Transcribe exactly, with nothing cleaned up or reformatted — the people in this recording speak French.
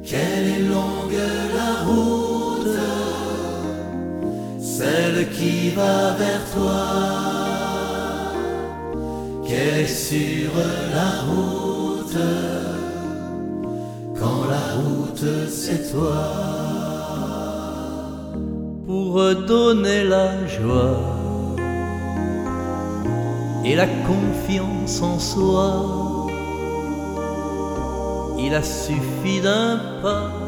Quelle est longue la route, celle qui va vers toi. Quelle est sur la route, quand la route c'est toi. Pour donner la joie et la confiance en soi, il a suffi d'un pas